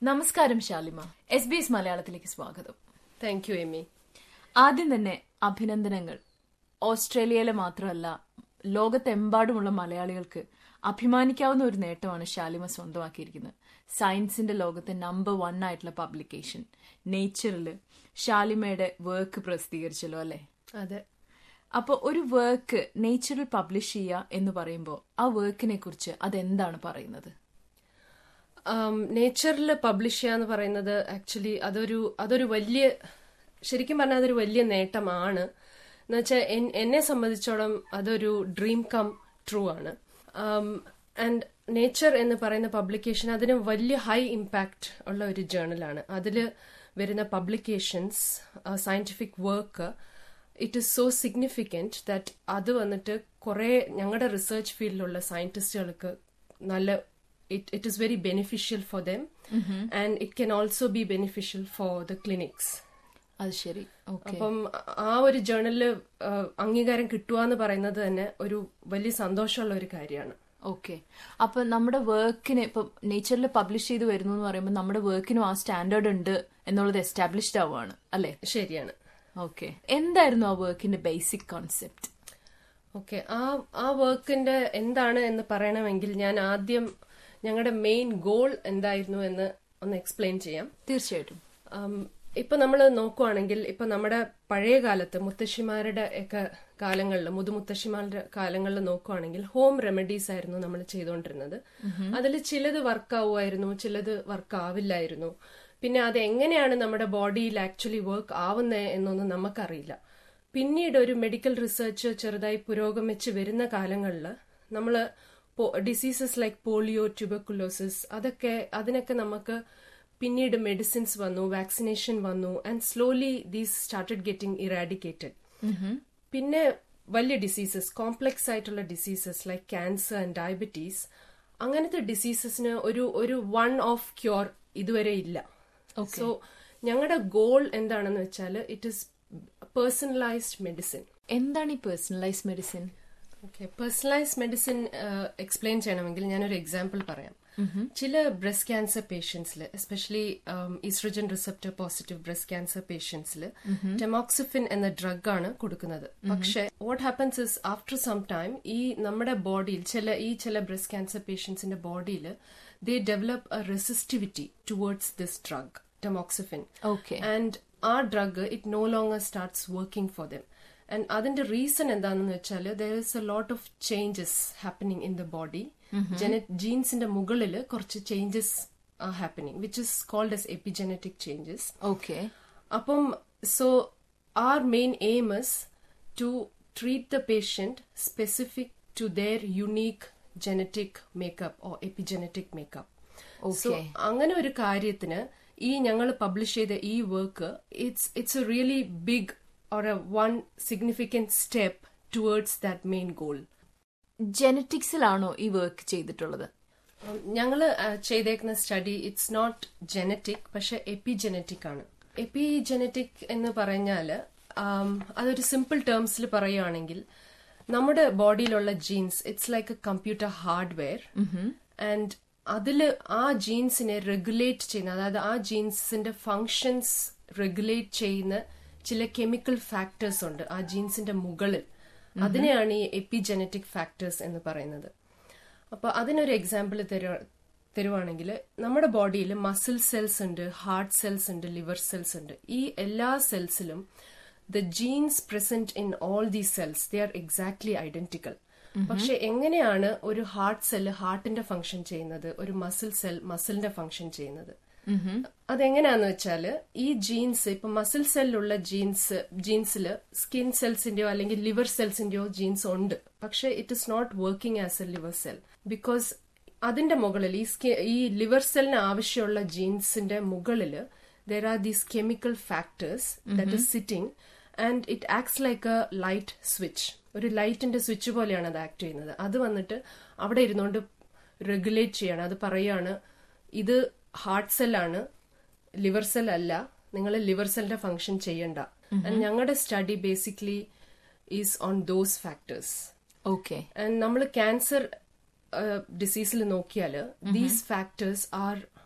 നമസ്കാരം ശാലിമ. SBS മലയാളത്തിലേക്ക് സ്വാഗതം. Thank you Emmy. ആദ്യം തന്നെ അഭിനന്ദനങ്ങൾ. ഓസ്ട്രേലിയയിലെ മാത്രമല്ല, ലോകത്തെമ്പാടുമുള്ള മലയാളികൾക്ക് അഭിമാനിക്കാവുന്ന ഒരു നേട്ടമാണ് ശാലിമ സ്വന്തമാക്കിയിരിക്കുന്നത്. സയൻസിന്റെ ലോകത്തെ നമ്പർ 1 ആയിട്ടുള്ള പബ്ലിക്കേഷൻ നേച്ചറില് ശാലിമയുടെ വർക്ക് പ്രസിദ്ധീകരിച്ചല്ലോ, അല്ലെ? അതെ. അപ്പോൾ ഒരു വർക്ക് നേച്ചറിൽ പബ്ലിഷ് ചെയ്യുക എന്ന് പറയുമ്പോൾ ആ വർക്കിനെ കുറിച്ച് അതെന്താണ് പറയുന്നത്? നേച്ചറിൽ പബ്ലിഷ് ചെയ്യാന്ന് പറയുന്നത് ആക്ച്വലി അതൊരു വലിയ, ശരിക്കും പറഞ്ഞാൽ അതൊരു വലിയ നേട്ടമാണ്. എന്നുവെച്ചാൽ എന്നെ സംബന്ധിച്ചോളം അതൊരു ഡ്രീം കം ട്രൂ ആണ്. ആൻഡ് നേച്ചർ എന്ന് പറയുന്ന പബ്ലിക്കേഷൻ അതിന് വലിയ ഹൈ ഇമ്പാക്ട് ഉള്ള ഒരു ജേർണലാണ്. അതിൽ വരുന്ന publications, scientific work, it is so significant that അത് വന്നിട്ട് കുറെ ഞങ്ങളുടെ റിസർച്ച് ഫീൽഡിലുള്ള സയന്റിസ്റ്റുകൾക്ക് നല്ല it is very beneficial for them, and it can also be beneficial for the clinics. അത് ശരി. അപ്പം ആ ഒരു ജേർണലില് അംഗീകാരം കിട്ടുക എന്ന് പറയുന്നത് തന്നെ ഒരു വലിയ സന്തോഷമുള്ള ഒരു കാര്യമാണ്. ഓക്കെ. അപ്പൊ നമ്മുടെ വർക്കിന് ഇപ്പൊ നേച്ചറിൽ പബ്ലിഷ് ചെയ്ത് വരുന്നു എന്ന് പറയുമ്പോൾ നമ്മുടെ വർക്കിനും ആ സ്റ്റാൻഡേർഡ് ഉണ്ട് എന്നുള്ളത് എസ്റ്റാബ്ലിഷ്ഡ് ആവുകയാണ്, അല്ലെ? ശരിയാണ്. ഓക്കെ. എന്തായിരുന്നു ആ വർക്കിന്റെ ബേസിക് കോൺസെപ്റ്റ്? ഓക്കെ, ആ വർക്കിന്റെ എന്താണ് എന്ന് പറയണമെങ്കിൽ ഞാൻ ആദ്യം ഞങ്ങളുടെ മെയിൻ ഗോൾ എന്തായിരുന്നു എന്ന് ഒന്ന് എക്സ്പ്ലെയിൻ ചെയ്യാം. തീർച്ചയായിട്ടും. ഇപ്പൊ നമ്മൾ നോക്കുവാണെങ്കിൽ ഇപ്പൊ നമ്മുടെ പഴയ കാലത്ത് മുത്തശ്ശിമാരുടെ ഒക്കെ കാലങ്ങളിൽ, മുതുമുത്തശ്ശിമാരുടെ കാലങ്ങളിൽ നോക്കുവാണെങ്കിൽ ഹോം റെമഡീസ് ആയിരുന്നു നമ്മൾ ചെയ്തുകൊണ്ടിരുന്നത്. അതിൽ ചിലത് വർക്ക് ആവുമായിരുന്നു, ചിലത് വർക്ക് ആവില്ലായിരുന്നു. പിന്നെ അത് എങ്ങനെയാണ് നമ്മുടെ ബോഡിയിൽ ആക്ച്വലി വർക്ക് ആവുന്നത് എന്നൊന്നും നമുക്കറിയില്ല. പിന്നീട് ഒരു മെഡിക്കൽ റിസർച്ച് ചെറുതായി പുരോഗമിച്ച് വരുന്ന കാലങ്ങളിൽ നമ്മള് ഡിസീസസ് ലൈക്ക് പോളിയോ, ട്യൂബർകുലോസിസ്, അതിനൊക്കെ നമുക്ക് പിന്നീട് മെഡിസിൻസ് വന്നു, വാക്സിനേഷൻ വന്നു, and slowly these started getting eradicated. പിന്നെ വലിയ ഡിസീസസ്, കോംപ്ലക്സ് ആയിട്ടുള്ള diseases like cancer and diabetes, അങ്ങനത്തെ ഡിസീസസിന് ഒരു വൺ ഓഫ് ക്യൂർ ഇതുവരെ ഇല്ല. സോ ഞങ്ങളുടെ ഗോൾ എന്താണെന്ന് വെച്ചാൽ ഇറ്റ് ഈസ് പേഴ്സണലൈസ്ഡ് മെഡിസിൻ. എന്താണ് ഈ personalised medicine? Okay, personalised medicine explain ചെയ്യണമെങ്കിൽ ഞാനൊരു എക്സാമ്പിൾ പറയാം. ചില ബ്രസ്റ്റ് ക്യാൻസർ പേഷ്യൻസിൽ, especially oestrogen receptor positive breast cancer പേഷ്യൻസിൽ ടെമോക്സിഫിൻ എന്ന ഡ്രഗ് ആണ് കൊടുക്കുന്നത്. പക്ഷെ what happens is after some time ഈ നമ്മുടെ ബോഡിയിൽ ചില ബ്രസ്റ്റ് ക്യാൻസർ പേഷ്യൻസിന്റെ ബോഡിയിൽ they develop a resistivity towards this drug tamoxifen. And ആ drug it no longer starts working for them. And അതിന്റെ റീസൺ എന്താണെന്ന് വെച്ചാൽ there is A lot of changes happening in the body. ജീൻസിന്റെ മുകളിൽ കുറച്ച് changes are happening, which is called as epigenetic changes. Okay. അപ്പം so our main aim is to treat the patient specific to their unique genetic makeup or epigenetic makeup. So അങ്ങനെ ഒരു കാര്യത്തിന് ഈ ഞങ്ങൾ publish ചെയ്ത ഈ work it's a really big or a one significant step towards that main goal. ജെനറ്റിക്സിലാണോ ഈ വർക്ക് ചെയ്തിട്ടുള്ളത്? ഞങ്ങള് ചെയ്തേക്കുന്ന സ്റ്റഡി ഇറ്റ്സ് നോട്ട് ജെനറ്റിക്, പക്ഷെ എപ്പിജെനറ്റിക് ആണ്. എപ്പിജെനറ്റിക് എന്ന് പറഞ്ഞാല് അതൊരു സിമ്പിൾ ടേംസിൽ പറയുകയാണെങ്കിൽ നമ്മുടെ ബോഡിയിലുള്ള genes it's like a computer hardware. And അതില് ആ ജീൻസിനെ റെഗുലേറ്റ് ചെയ്യുന്ന, അതായത് ആ ജീൻസിന്റെ ഫങ്ഷൻസ് റെഗുലേറ്റ് ചെയ്യുന്ന ചില കെമിക്കൽ ഫാക്ടേഴ്സ് ഉണ്ട് ആ ജീൻസിന്റെ മുകളിൽ. അതിനെയാണ് ഈ എപ്പിജെനറ്റിക് ഫാക്ടേഴ്സ് എന്ന് പറയുന്നത്. അപ്പൊ അതിനൊരു എക്സാമ്പിൾ തരുവാണെങ്കിൽ നമ്മുടെ ബോഡിയിൽ മസിൽ സെൽസ് ഉണ്ട്, ഹാർട്ട് സെൽസ് ഉണ്ട്, ലിവർ സെൽസ് ഉണ്ട്. ഈ എല്ലാ സെൽസിലും the genes present in all these cells they are exactly identical. പക്ഷെ എങ്ങനെയാണ് ഒരു ഹാർട്ട് സെല്ല് ഹാർട്ടിന്റെ ഫംഗ്ഷൻ ചെയ്യുന്നത്, ഒരു മസിൽ സെൽ മസിലിന്റെ ഫംഗ്ഷൻ ചെയ്യുന്നത്? അതെങ്ങനെയാന്ന് വെച്ചാല് ഈ ജീൻസ് ഇപ്പൊ മസിൽ സെല്ലുള്ള ജീൻസില് സ്കിൻ സെൽസിന്റെയോ അല്ലെങ്കിൽ ലിവർ സെൽസിന്റെയോ ജീൻസ് ഉണ്ട്. പക്ഷെ it is not working as a liver cell, because അതിന്റെ മുകളിൽ ഈ ലിവർ സെല്ലിന് ആവശ്യമുള്ള ജീൻസിന്റെ മുകളിൽ there are these chemical factors that is sitting and it acts like a light switch. ഒരു ലൈറ്റിന്റെ സ്വിച്ച് പോലെയാണ് അത് ആക്ട് ചെയ്യുന്നത്. അത് വന്നിട്ട് അവിടെ ഇരുന്നുകൊണ്ട് റെഗുലേറ്റ് ചെയ്യാണ്. അത് പറയാണ് ഇത് ഹാർട്ട് സെല്ലാണ്, ലിവർ സെൽ അല്ല, നിങ്ങൾ ലിവർ സെല്ലിന്റെ ഫംഗ്ഷൻ ചെയ്യണ്ട. ഞങ്ങളുടെ study basically is on those factors. Okay. And നമ്മൾ ക്യാൻസർ ഡിസീസിൽ നോക്കിയാൽ these factors are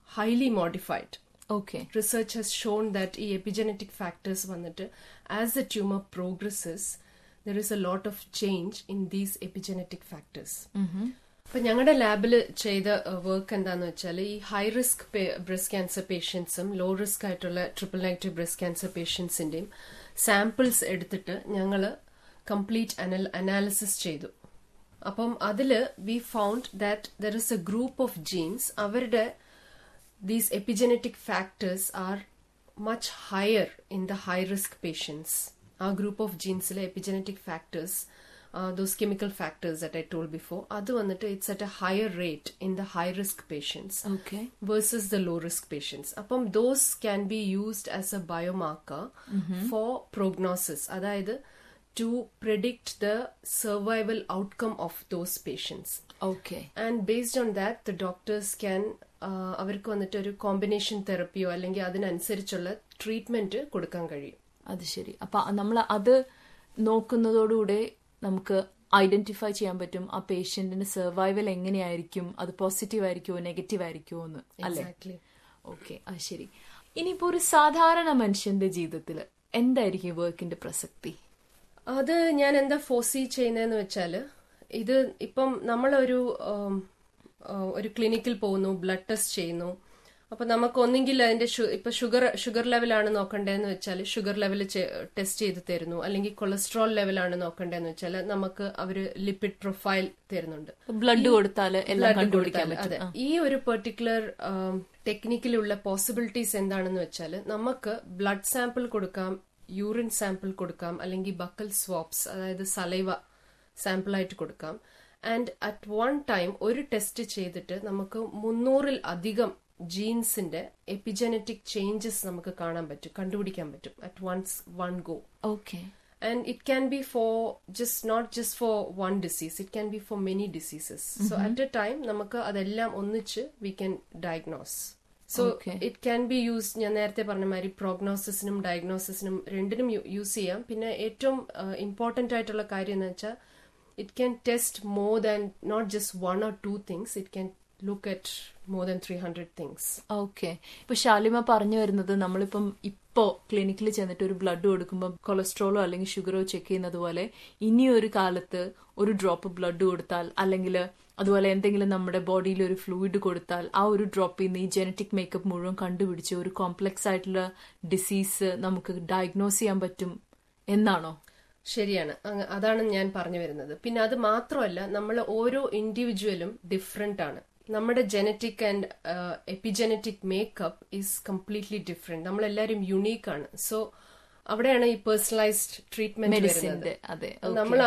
highly modified. Okay. Research has shown that ഈ epigenetic factors വന്നിട്ട് as the tumor progresses, there is a lot of change in these epigenetic factors. അപ്പൊ ഞങ്ങളുടെ ലാബിൽ ചെയ്ത work എന്താന്ന് വെച്ചാൽ ഈ ഹൈ റിസ്ക് ബ്രസ്റ്റ് ക്യാൻസർ പേഷ്യൻസും ലോ റിസ്ക് ആയിട്ടുള്ള ട്രിപ്പിൾ നെഗറ്റീവ് ബ്രസ്റ്റ് ക്യാൻസർ പേഷ്യൻസിന്റെയും സാമ്പിൾസ് എടുത്തിട്ട് ഞങ്ങള് കംപ്ലീറ്റ് അനാലിസിസ് ചെയ്തു. അപ്പം അതില് we found that there is a group of genes, അവരുടെ these epigenetic factors are much higher in the high risk patients. Our group of genes epigenetic factors, those chemical factors that I told before, adu vannitte it's at a higher rate in the high risk patients versus the low risk patients. Appam those can be used as a biomarker for prognosis, adayithu to predict the survival outcome of those patients. Okay. And based on that the doctors can അവർക്ക് വന്നിട്ട് ഒരു combination തെറപ്പിയോ അല്ലെങ്കിൽ അതിനനുസരിച്ചുള്ള treatment കൊടുക്കാൻ കഴിയും. അത് ശരി. അപ്പൊ നമ്മൾ അത് നോക്കുന്നതോടുകൂടെ നമുക്ക് ഐഡന്റിഫൈ ചെയ്യാൻ പറ്റും ആ പേഷ്യന്റിന് സർവൈവൽ എങ്ങനെയായിരിക്കും, അത് പോസിറ്റീവ് ആയിരിക്കുമോ നെഗറ്റീവ് ആയിരിക്കുമോ എന്ന്, അല്ലേ? ഓക്കെ, അത് ശരി. ഇനിയിപ്പോ ഒരു സാധാരണ മനുഷ്യന്റെ ജീവിതത്തിൽ എന്തായിരിക്കും വർക്കിന്റെ പ്രസക്തി? അത് ഞാൻ എന്താ ഫോസി ചെയ്യുന്നതെന്ന് വെച്ചാല്, ഇത് ഇപ്പം നമ്മളൊരു ക്ലിനിക്കിൽ പോകുന്നു, ബ്ലഡ് ടെസ്റ്റ് ചെയ്യുന്നു. അപ്പൊ നമുക്ക് ഒന്നെങ്കിൽ അതിന്റെ ഇപ്പൊ ഷുഗർ ലെവലാണ് നോക്കണ്ടേന്ന് വെച്ചാൽ ഷുഗർ ലെവൽ ടെസ്റ്റ് ചെയ്ത് തരുന്നു, അല്ലെങ്കിൽ കൊളസ്ട്രോൾ ലെവലാണ് നോക്കണ്ടേന്ന് വെച്ചാൽ നമുക്ക് അവര് ലിപ്പിഡ് പ്രൊഫൈൽ തരുന്നുണ്ട്. ബ്ലഡ് കൊടുത്താൽ അതെ. ഈ ഒരു പെർട്ടിക്കുലർ ടെക്നിക്കിലുള്ള പോസിബിലിറ്റീസ് എന്താണെന്ന് വെച്ചാൽ നമുക്ക് ബ്ലഡ് സാമ്പിൾ കൊടുക്കാം, യൂറിൻ സാമ്പിൾ കൊടുക്കാം, അല്ലെങ്കിൽ ബക്കൽ സ്വാപ്സ് അതായത് സലൈവ സാമ്പിൾ ആയിട്ട് കൊടുക്കാം. ആൻഡ് അറ്റ് വൺ ടൈം ഒരു ടെസ്റ്റ് ചെയ്തിട്ട് നമുക്ക് 300-ൽ അധികം ജീൻസിന്റെ എപ്പിജനറ്റിക് ചേഞ്ചസ് നമുക്ക് കാണാൻ പറ്റും, കണ്ടുപിടിക്കാൻ പറ്റും at one go. Okay. And it can be for not just for one disease, it can be for many diseases. So at a time നമുക്ക് അതെല്ലാം ഒന്നിച്ച് we can diagnose. So it can be used, ഞാൻ നേരത്തെ പറഞ്ഞ മാതിരി പ്രോഗ്നോസിസിനും ഡയഗ്നോസിസിനും രണ്ടിനും use ചെയ്യാം. പിന്നെ ഏറ്റവും ഇമ്പോർട്ടന്റ് ആയിട്ടുള്ള കാര്യം എന്ന് വെച്ചാൽ it can test more than not just one or two things, it can look at more than 300 things. Okay. ഇപ്പൊ ഷാലിമ പറഞ്ഞു വരുന്നത് നമ്മളിപ്പം ഇപ്പോ ക്ലിനിക്കിൽ ചെന്നിട്ട് ഒരു ബ്ലഡ് കൊടുക്കുമ്പോൾ കൊളസ്ട്രോളോ അല്ലെങ്കിൽ ഷുഗറോ ചെക്ക് ചെയ്യുന്നത് പോലെ ഇനിയൊരു കാലത്ത് ഒരു ഡ്രോപ്പ് ബ്ലഡ് കൊടുത്താൽ, അല്ലെങ്കിൽ അതുപോലെ എന്തെങ്കിലും നമ്മുടെ ബോഡിയിൽ ഒരു ഫ്ലൂയിഡ് കൊടുത്താൽ ആ ഒരു ഡ്രോപ്പിൽ നിന്ന് ഈ ജനറ്റിക് മേക്കപ്പ് മുഴുവൻ കണ്ടുപിടിച്ച് ഒരു കോംപ്ലക്സ് ആയിട്ടുള്ള ഡിസീസ് നമുക്ക് ഡയഗ്നോസ് ചെയ്യാൻ പറ്റും എന്നാണോ? ശരിയാണ്, അതാണ് ഞാൻ പറഞ്ഞു വരുന്നത്. പിന്നെ അത് മാത്രമല്ല, നമ്മൾ ഓരോ ഇൻഡിവിജ്വലും ഡിഫറെന്റ് ആണ്. നമ്മുടെ genetic and epigenetic makeup is completely different. നമ്മളെല്ലാവരും യുണീക്ക് ആണ്. സോ അവിടെയാണ് ഈ പേഴ്സണലൈസ്ഡ് ട്രീറ്റ്മെന്റ് വരുന്നത്. നമ്മൾ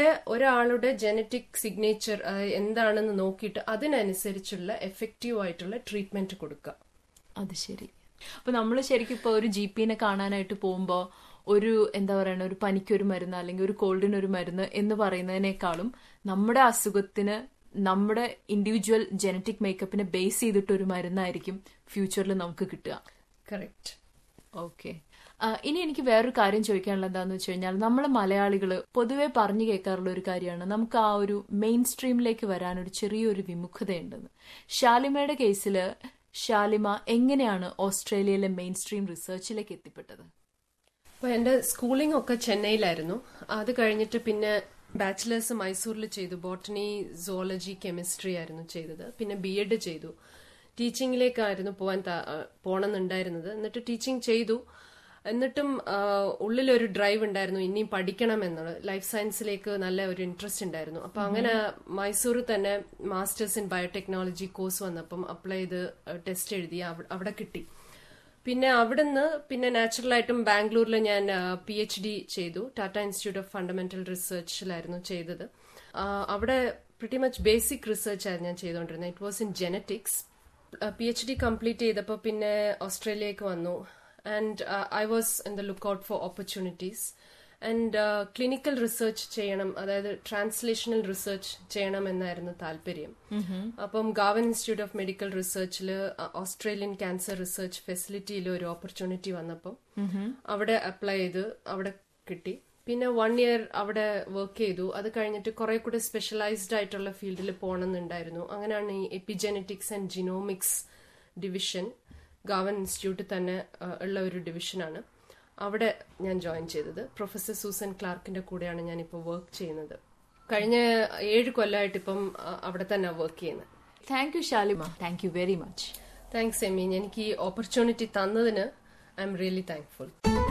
ഒരാളുടെ ജനറ്റിക് സിഗ്നേച്ചർ എന്താണെന്ന് നോക്കിയിട്ട് അതിനനുസരിച്ചുള്ള എഫക്റ്റീവ് ആയിട്ടുള്ള ട്രീറ്റ്മെന്റ് കൊടുക്കുക. അത് ശരി. അപ്പൊ നമ്മൾ ശരിക്കും ഇപ്പൊ ഒരു GP-നെ കാണാനായിട്ട് പോകുമ്പോ ഒരു എന്താ പറയണ ഒരു പനിക്കൊരു മരുന്ന് അല്ലെങ്കിൽ ഒരു കോൾഡിനൊരു മരുന്ന് എന്ന് പറയുന്നതിനേക്കാളും നമ്മുടെ അസുഖത്തിന് നമ്മുടെ ഇൻഡിവിജ്വൽ ജനറ്റിക് മേക്കപ്പിനെ ബേസ് ചെയ്തിട്ടൊരു മരുന്നായിരിക്കും ഫ്യൂച്ചറിൽ നമുക്ക് കിട്ടുക. കറക്റ്റ്. ഓക്കെ. ഇനി എനിക്ക് വേറൊരു കാര്യം ചോദിക്കാനുള്ളത് എന്താന്ന് വെച്ച് കഴിഞ്ഞാൽ, നമ്മളെ മലയാളികള് പൊതുവെ പറഞ്ഞു കേൾക്കാറുള്ള ഒരു കാര്യമാണ് നമുക്ക് ആ ഒരു മെയിൻ സ്ട്രീമിലേക്ക് വരാനൊരു ചെറിയൊരു വിമുഖതയുണ്ടെന്ന്. ഷാലിമയുടെ കേസില് ഷാലിമ എങ്ങനെയാണ് ഓസ്ട്രേലിയയിലെ മെയിൻ സ്ട്രീം റിസർച്ചിലേക്ക് എത്തിപ്പെട്ടത്? അപ്പൊ എന്റെ സ്കൂളിംഗ് ഒക്കെ ചെന്നൈയിലായിരുന്നു. അത് കഴിഞ്ഞിട്ട് പിന്നെ ബാച്ചിലേഴ്സ് മൈസൂരിൽ ചെയ്തു. ബോട്ടണി, സുവോളജി, കെമിസ്ട്രി ആയിരുന്നു ചെയ്തത്. പിന്നെ BEd ചെയ്തു. ടീച്ചിങ്ങിലേക്കായിരുന്നു പോകണമെന്നുണ്ടായിരുന്നത്. എന്നിട്ട് ടീച്ചിങ് ചെയ്തു. എന്നിട്ടും ഉള്ളിലൊരു ഡ്രൈവ് ഉണ്ടായിരുന്നു, ഇനിയും പഠിക്കണം എന്നുള്ളത്. ലൈഫ് സയൻസിലേക്ക് നല്ല ഒരു ഇൻട്രസ്റ്റ് ഉണ്ടായിരുന്നു. അപ്പൊ അങ്ങനെ മൈസൂരിൽ തന്നെ മാസ്റ്റേഴ്സ് ഇൻ ബയോടെക്നോളജി കോഴ്സ് വന്നപ്പം അപ്ലൈ ചെയ്ത് ടെസ്റ്റ് എഴുതി, അവിടെ കിട്ടി. പിന്നെ അവിടുന്ന് പിന്നെ നാച്ചുറലായിട്ടും ബാംഗ്ലൂരിൽ ഞാൻ PhD ചെയ്തു. ടാറ്റ ഇൻസ്റ്റിറ്റ്യൂട്ട് ഓഫ് ഫണ്ടമെന്റൽ റിസർച്ചിലായിരുന്നു ചെയ്തത്. അവിടെ പ്രിറ്റി മച്ച് ബേസിക് റിസർച്ച് ആയിരുന്നു ഞാൻ ചെയ്തുകൊണ്ടിരുന്നത്. It was in genetics. PhD complete ചെയ്തപ്പോൾ പിന്നെ ഓസ്ട്രേലിയക്ക് വന്നു. And I was in the look out for opportunities. And clinical research ചെയ്യണം, അതായത് ട്രാൻസ്ലേഷണൽ റിസർച്ച് ചെയ്യണം എന്നായിരുന്നു താല്പര്യം. അപ്പം ഗാവൻ ഇൻസ്റ്റിറ്റ്യൂട്ട് ഓഫ് മെഡിക്കൽ റിസർച്ചിൽ ഓസ്ട്രേലിയൻ ക്യാൻസർ റിസർച്ച് ഫെസിലിറ്റിയിൽ ഒരു ഓപ്പർച്യൂണിറ്റി വന്നപ്പം അവിടെ അപ്ലൈ ചെയ്ത് അവിടെ കിട്ടി. പിന്നെ 1 year അവിടെ വർക്ക് ചെയ്തു. അത് കഴിഞ്ഞിട്ട് കുറെ കൂടെ സ്പെഷ്യലൈസ്ഡ് ആയിട്ടുള്ള ഫീൽഡിൽ പോകണമെന്നുണ്ടായിരുന്നു. അങ്ങനെയാണ് ഈ epigenetics and genomics division Garvan ഇൻസ്റ്റിറ്റ്യൂട്ടിൽ തന്നെ ഉള്ള ഒരു ഡിവിഷനാണ്. അവിടെ ഞാൻ ജോയിൻ ചെയ്തത്. പ്രൊഫസർ സൂസൻ ക്ലാർക്കിന്റെ കൂടെയാണ് ഞാനിപ്പോൾ വർക്ക് ചെയ്യുന്നത്. കഴിഞ്ഞ 7 കൊല്ലമായിട്ട് ഇപ്പം അവിടെ തന്നെ വർക്ക് ചെയ്യുന്നത്. Thank you Shalima. Thank you very much. Thanks Emmy. എനിക്ക് ഈ ഓപ്പർച്യൂണിറ്റി തന്നതിന് ഐ എം റിയലി താങ്ക്ഫുൾ.